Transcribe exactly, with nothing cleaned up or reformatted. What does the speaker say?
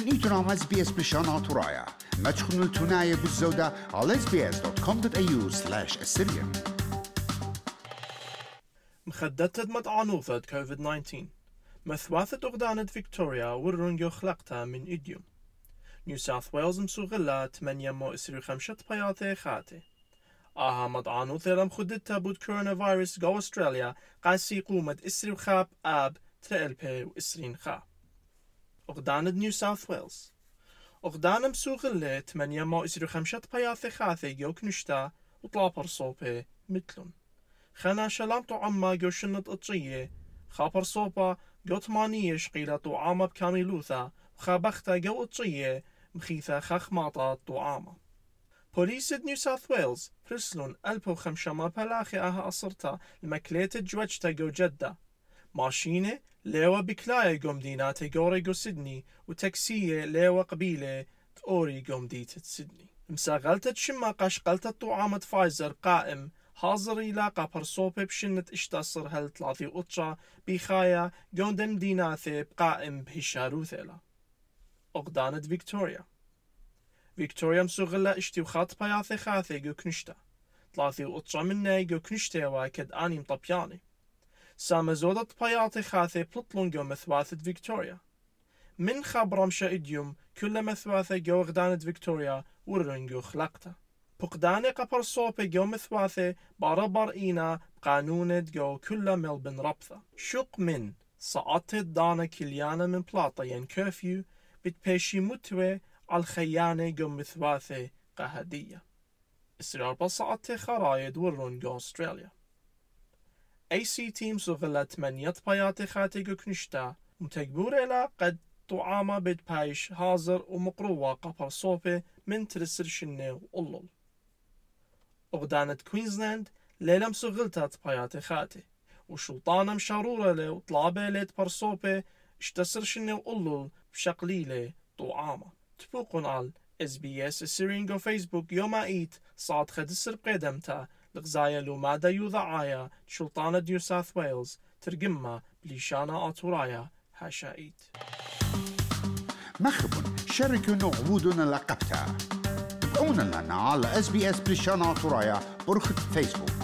إيتنا إس بي إس بلشان ترايا ما تشخنوا التناية بالزودة على إس بي إس دوت كوم دوت إيه يو سلاش أسيريان. مخدتت مطعنوثة كوفيد تسعة عشر مثواثة أغدانة فيكتوريا ورنجو خلقتها من إديوم. نيو ساوث ويلز مسوغلا ثمانية مو إسري خمشة بياثي خاتي. آها مطعنوثة لم خدتها بود كورونا فيروس جو أستراليا قاسي قومة إسري وخاب آب تريل بي وإسرين خاب. أغدانة نيو ساوث ويلز أغدانة مسوغلا ثمانية مو إسري خمشة بياثي خاتي جو كنشتا وطلابر صوبي مثلون. خنا شلام طعما جو شنط اطشيه خابر صوبا جو ثمانية شقيلة طعامة بكاميلوثا وخابختا جو اطشيه مخيثة خخماطة طعامة. بوليس نيو ساوث ويلز برسلون ألبو خمشما بلاخي اها أصرتا المكليت جوجتا جو جدة ماشينة ليوة بكلاية جو مديناتي جوري جو سيدني وتاكسية ليوة قبيلة توري جو مدينة سيدني. مساغلتة شما قشقلتة طعامة فايزر قائم حاضر يلاقى برصوبة بشنة اشتصر هل ثلاثي قطشة بخايا جوندن ديناثي بقائم بهشاروثيلا. أغدانة فيكتوريا فيكتوريا مسوغلا اشتوخات بياثي خاثي جو كنشتا ثلاثي قطشة مني جو كنشتا واكد آني مطبياني سامزودة بياثي خاثي بلطلون جو مثواثة فيكتوريا من خبرمشا إديوم كل مثواثة جو أغدانة فيكتوريا ورنجو خلقتا. بقداني قبر صوبي جو مثواثي باربر إينا بقانونة جو كل ملبن ربثة. شق من ساعات دانا كليانا من بلاطة ين كرفيو بتبيشي متوي على الخيانة جو مثواثي قهدية. إسرار بساعات خرايد ورون جو أستراليا. أي سي تيم سوغلا تمانية بياتي خاتي جو كنشتا متكبور إلى قد طعامة بتبايش هازر ومقروة قبر صوبي من ترسر شنة وقلل. أغدانة كوينزلاند ليلة مسوغلتات بياتي خاتي وشلطانة مشارورة له وطلابة ليت برصوبة اشتسر شنة وقلل بشقليلة طعامة. تبوقون على إس بي إس السيرينجو فيسبوك يوم ايت صاد خدسر بقدمتا لغزايا لو مادا يوضعايا شلطانة نيو ساوث ويلز ترجمها بليشانا آتورايا هاشايت. مخبون شاركونا وعودنا لقبتها تابعونا لنا على إس بي إس بلشان ترايا برخة فيسبوك.